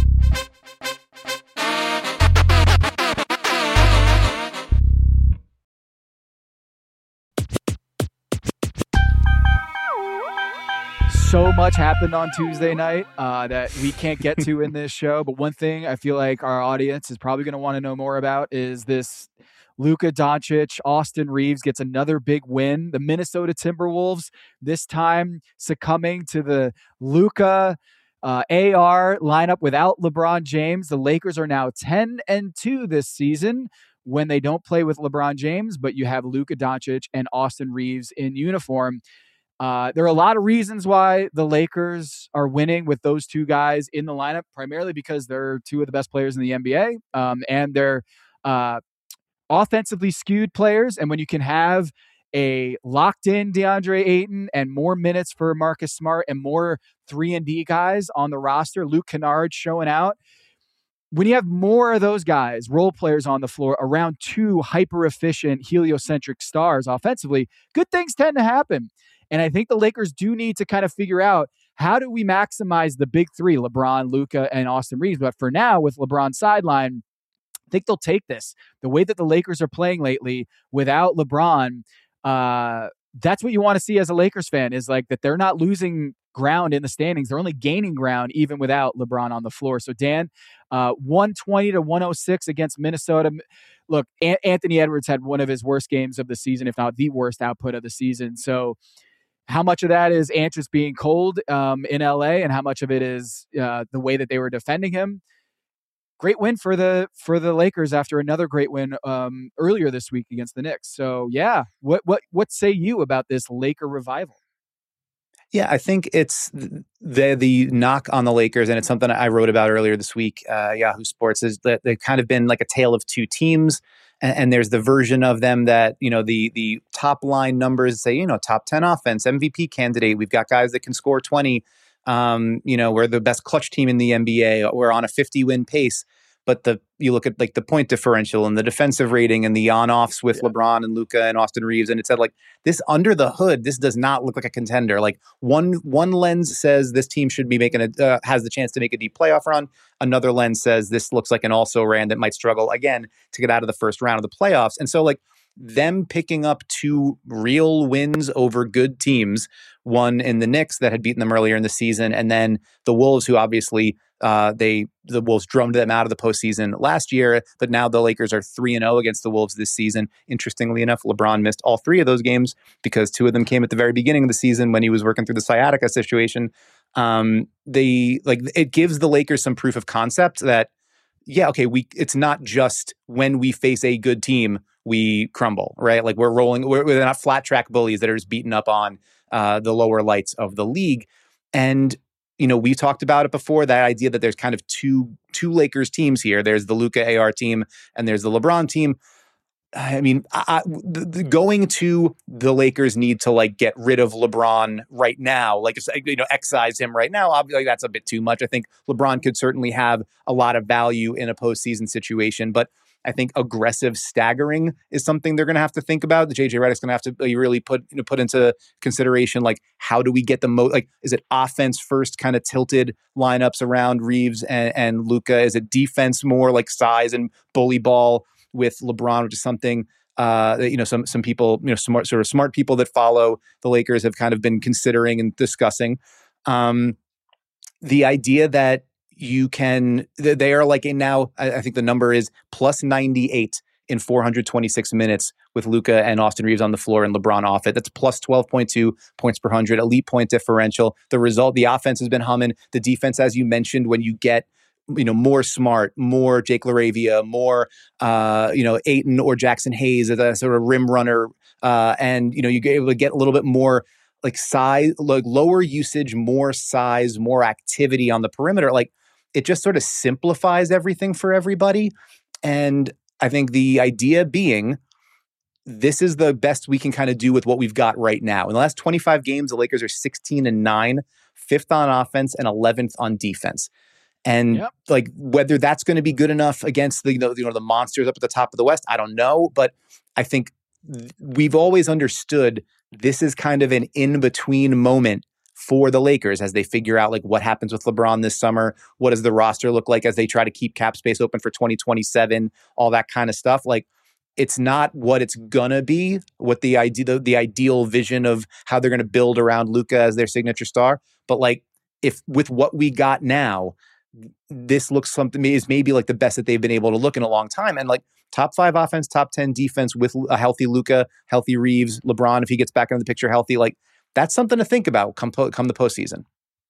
So much happened on Tuesday night uh, that we can't get to in this show. But one thing I feel like our audience is probably going to want to know more about is this Luka Doncic. Austin Reeves gets another big win. The Minnesota Timberwolves, this time succumbing to the Luka uh, A R lineup without LeBron James. The Lakers are now ten and two this season when they don't play with LeBron James, but you have Luka Doncic and Austin Reeves in uniform. Uh, there are a lot of reasons why the Lakers are winning with those two guys in the lineup, primarily because they're two of the best players in the N B A, um, and they're uh, offensively skewed players. And when you can have a locked-in DeAndre Ayton and more minutes for Marcus Smart and more three and D guys on the roster, Luke Kennard showing out, when you have more of those guys, role players on the floor around two hyper-efficient, heliocentric stars offensively, good things tend to happen. And I think the Lakers do need to kind of figure out, how do we maximize the big three, LeBron, Luka, and Austin Reeves? But for now, with LeBron sideline, I think they'll take this. The way that the Lakers are playing lately without LeBron, uh, that's what you want to see as a Lakers fan, is like that they're not losing ground in the standings. They're only gaining ground even without LeBron on the floor. So Dan, uh, one twenty to one oh six against Minnesota. Look, a- Anthony Edwards had one of his worst games of the season, if not the worst output of the season. So how much of that is Ant just being cold um, in L A, and how much of it is uh, the way that they were defending him? Great win for the for the Lakers after another great win um, earlier this week against the Knicks. So yeah, what what what say you about this Laker revival? Yeah, I think it's the the knock on the Lakers, and it's something I wrote about earlier this week. Uh, Yahoo Sports is that they've kind of been like a tale of two teams, and, and there's the version of them that, you know, the the top line numbers say, you know, top ten offense, M V P candidate. We've got guys that can score twenty. Um, you know, we're the best clutch team in the N B A. We're on a fifty win pace. but the you look at like the point differential and the defensive rating and the on-offs with yeah. LeBron and Luka and Austin Reeves, and it said like this under the hood, this does not look like a contender. Like one one lens says this team should be making a uh, has the chance to make a deep playoff run. Another lens says this looks like an also ran that might struggle again to get out of the first round of the playoffs. And so like them picking up two real wins over good teams, one in the Knicks that had beaten them earlier in the season, and then the Wolves, who obviously uh, they the Wolves drummed them out of the postseason last year, but now the Lakers are three and zero against the Wolves this season. Interestingly enough, LeBron missed all three of those games because two of them came at the very beginning of the season when he was working through the sciatica situation. Um, they like it gives the Lakers some proof of concept that yeah, okay, we it's not just when we face a good team we crumble, right? Like we're rolling, we're, we're not flat track bullies that are just beaten up on uh, the lower lights of the league. And, you know, we talked about it before, that idea that there's kind of two, two Lakers teams here. There's the Luka A R team and there's the LeBron team. I mean, I, I, the, the going to the Lakers need to like get rid of LeBron right now, like, you know, excise him right now. Obviously, that's a bit too much. I think LeBron could certainly have a lot of value in a postseason situation, but I think aggressive staggering is something they're going to have to think about. The J J Redick's going to have to really put you know, put into consideration, like, how do we get the most, like, is it offense first kind of tilted lineups around Reeves and, and Luka? Is it defense more like size and bully ball with LeBron, which is something, uh, that, you know, some, some people, you know, smart, sort of smart people that follow the Lakers have kind of been considering and discussing. Um, the idea that you can, they are like a now, I think the number is plus ninety-eight in four hundred twenty-six minutes with Luka and Austin Reeves on the floor and LeBron off it. That's plus twelve point two points per hundred, elite point differential. The result, the offense has been humming. The defense, as you mentioned, when you get, you know, more Smart, more Jake LaRavia, more, uh, you know, Ayton or Jackson Hayes as a sort of rim runner. Uh, and, you know, you get able to get a little bit more like size, like lower usage, more size, more activity on the perimeter. Like, it just sort of simplifies everything for everybody. And I think the idea being, this is the best we can kind of do with what we've got right now. In the last twenty-five games, the Lakers are sixteen and nine, fifth on offense and eleventh on defense. And yep. like whether that's going to be good enough against the, you know, you know, the monsters up at the top of the West, I don't know. But I think th- we've always understood this is kind of an in-between moment for the Lakers as they figure out like what happens with LeBron this summer. What does the roster look like as they try to keep cap space open for twenty twenty-seven, all that kind of stuff. Like, it's not what it's gonna be, what the idea, the, the ideal vision of how they're going to build around Luka as their signature star. But like, if with what we got now, this looks something is maybe like the best that they've been able to look in a long time. And like top five offense, top ten defense with a healthy Luka, healthy Reeves, LeBron, if he gets back into the picture healthy, like, that's something to think about come po- come the postseason.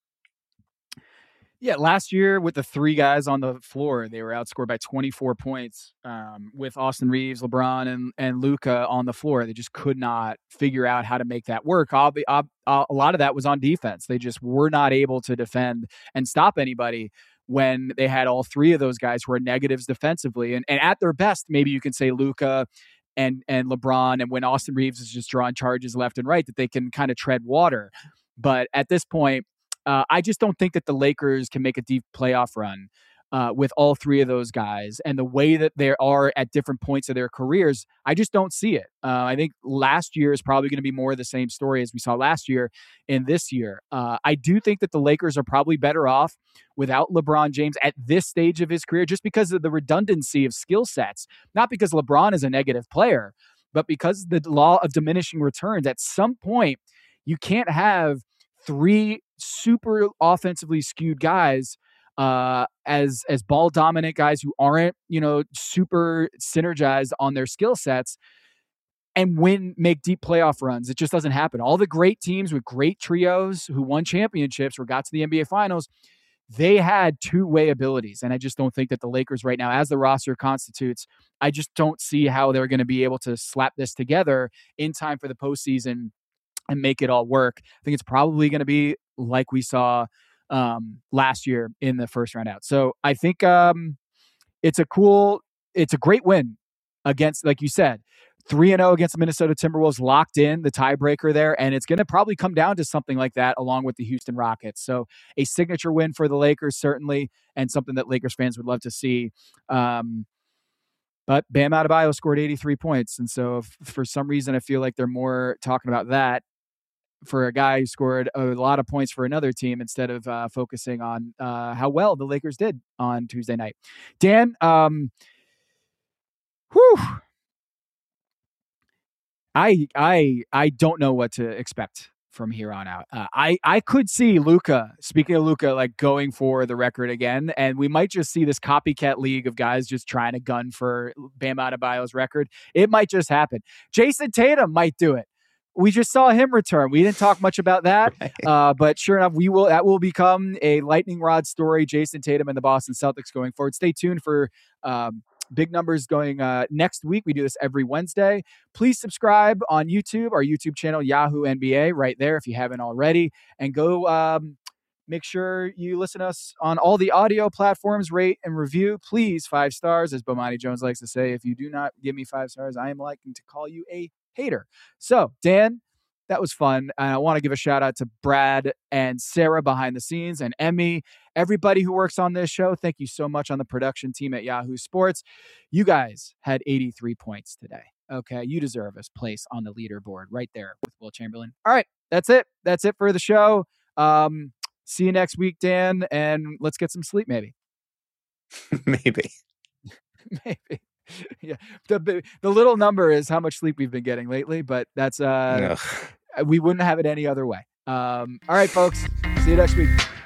Yeah, last year with the three guys on the floor, they were outscored by twenty-four points um, with Austin Reeves, LeBron, and and Luka on the floor. They just could not figure out how to make that work. Ob- ob- a lot of that was on defense. They just were not able to defend and stop anybody when they had all three of those guys who were negatives defensively. And, and at their best, maybe you can say Luka and and LeBron, and when Austin Reeves is just drawing charges left and right, that they can kind of tread water. But at this point, uh, I just don't think that the Lakers can make a deep playoff run uh, with all three of those guys. And the way that they are at different points of their careers, I just don't see it. Uh, I think last year is probably going to be more of the same story as we saw last year in this year. Uh, I do think that the Lakers are probably better off without LeBron James at this stage of his career, just because of the redundancy of skill sets, not because LeBron is a negative player, but because the law of diminishing returns. At some point, you can't have three super offensively skewed guys uh, as as ball dominant guys who aren't, you know, super synergized on their skill sets and win, make deep playoff runs. It just doesn't happen. All the great teams with great trios who won championships or got to the N B A Finals, they had two-way abilities. And I just don't think that the Lakers right now, as the roster constitutes, I just don't see how they're going to be able to slap this together in time for the postseason and make it all work. I think it's probably going to be like we saw um, last year in the first round out. So I think um, it's a cool, it's a great win against, like you said, three and oh against the Minnesota Timberwolves, locked in the tiebreaker there. And it's going to probably come down to something like that along with the Houston Rockets. So a signature win for the Lakers, certainly, and something that Lakers fans would love to see. Um, but Bam Adebayo scored eighty-three points. And so if, for some reason, I feel like they're more talking about that for a guy who scored a lot of points for another team instead of uh, focusing on uh, how well the Lakers did on Tuesday night. Dan, um, whew. I I I don't know what to expect from here on out. Uh, I I could see Luka. Speaking of Luka, like going for the record again, and we might just see this copycat league of guys just trying to gun for Bam Adebayo's record. It might just happen. Jason Tatum might do it. We just saw him return. We didn't talk much about that, right. uh, but sure enough, we will. That will become a lightning rod story. Jason Tatum and the Boston Celtics going forward. Stay tuned for um, big numbers going uh, next week. We do this every Wednesday. Please subscribe on YouTube, our YouTube channel, Yahoo N B A, right there if you haven't already, and go. Um, Make sure you listen to us on all the audio platforms, rate and review. Please, five stars, as Bomani Jones likes to say. If you do not give me five stars, I am liking to call you a hater. So, Dan, that was fun. And I want to give a shout out to Brad and Sarah behind the scenes and Emmy, everybody who works on this show. Thank you so much on the production team at Yahoo Sports. You guys had eighty-three points today. Okay, you deserve a place on the leaderboard right there with Will Chamberlain. All right, that's it. That's it for the show. Um, see you next week, Dan, and let's get some sleep, maybe. Maybe. Maybe. Yeah, the the little number is how much sleep we've been getting lately, but that's uh, Ugh. we wouldn't have it any other way. Um, all right, folks, see you next week.